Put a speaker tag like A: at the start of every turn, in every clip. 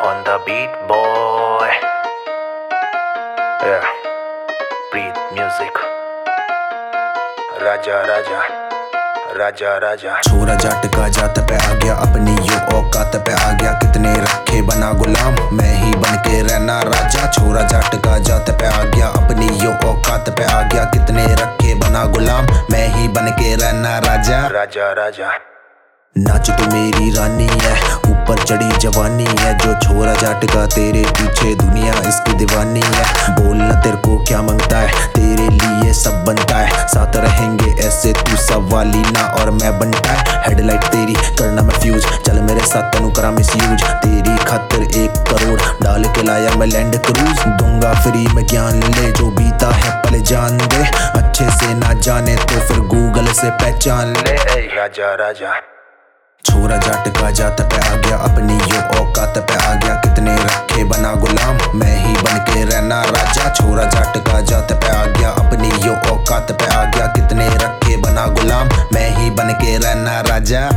A: on the beat, boy. Yeah, breathe music. राजा राजा राजा राजा
B: छोरा जाट का जात पे आ गया, अपनी यो औकात पे आ गया। कितने रखे बना गुलाम, मैं ही बन के रहना राजा। छोरा जाट का जात पे आ गया, अपनी यो औकात पे आ गया। कितने रखे बना गुलाम, मैं ही बन के रहना राजा।
A: राजा राजा
B: नाच तो मेरी रानी है, ऊपर चढ़ी जवानी है। जो छोरा जाट का तेरे पीछे दुनिया इसकी दीवानी है। बोलना तेरे को क्या मांगता है, तेरे लिए सब बनता है। साथ रहेंगे ऐसे तू सवाली ना और मैं बनता है। हेडलाइट तेरी करना मैं फ्यूज, चल मेरे साथ तेनू करा मिसयूज। तेरी खातिर 1 करोड़ डाल के लाया मैं लैंड क्रूज। दूंगा फ्री में ज्ञान, ले जो बीता है पल जान दे। अच्छे से ना जाने तो फिर गूगल से पहचान ले।
A: राजा राजा
B: छोरा जाट का जात पे आ गया, अपनी यो औकात पे आ गया। कितने रखे बना गुलाम, मैं ही बन के रहना राजा। छोरा जाट का जात पे आ गया, अपनी यो औकात पे आ गया। कितने रखे बना गुलाम, मैं ही बन के रहना राजा।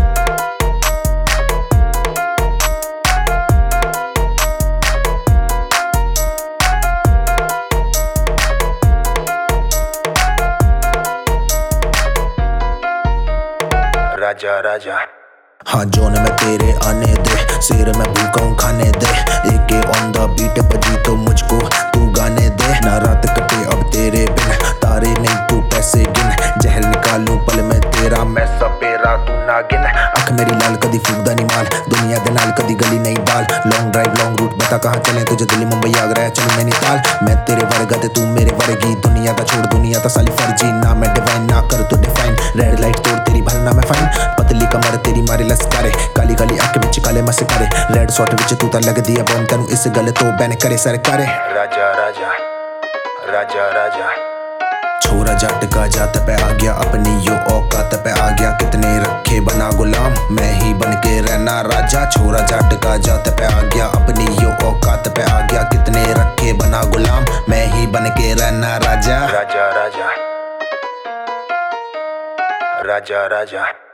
A: राजा राजा
B: हाँ जोन में तेरे आने दे, शेर में भूखा हूँ खाने दे। एके ऑन द बीट बजी तो मुझको तू गाने दे। ना रात कटे अब तेरे बिन, तारे नहीं तू पैसे गिन। जहर निकालूं पल में तेरा, मैं सपेरा तू नागिन। अख मेरी लाल कदी फूकदा नहीं माल, दुनिया दे नाल कदी गली नहीं दाल। लॉन्ग ड्राइव लॉन्ग रूट बता कहाँ चले, तुझे दिल्ली मुंबई आगरा है चलूं नैनीताल। मैं तेरे वर्गा ते तू मेरे वर्गी, दुनिया का छोड़ दुनिया तो साली फर्जी। ना मैं डिवाइन ना कर तू डिफाइन, रेड लाइट तोड़ तेरी भरना मैं फाइन। पतली कमर तेरी मारे लस्कारे, काली काली आंख विच काले मस्कारे। रेड शॉट विच तू ता लग दिया बॉम्ब, तेनू इस गल तो बैन करे सरकारे।
A: राजा राजा राजा राजा
B: छोरा जाट का जात पे आ गया, अपनी यो औकात पे आ गया। कितने रखे बना गुलाम, मैं ही बन के रहना राजा। छोरा जाट का जात पे आ गया, अपनी यो औकात पे आ गया। कितने रखे बना गुलाम, मैं ही बन के रहना राजा।
A: राजा राजा राजा राजा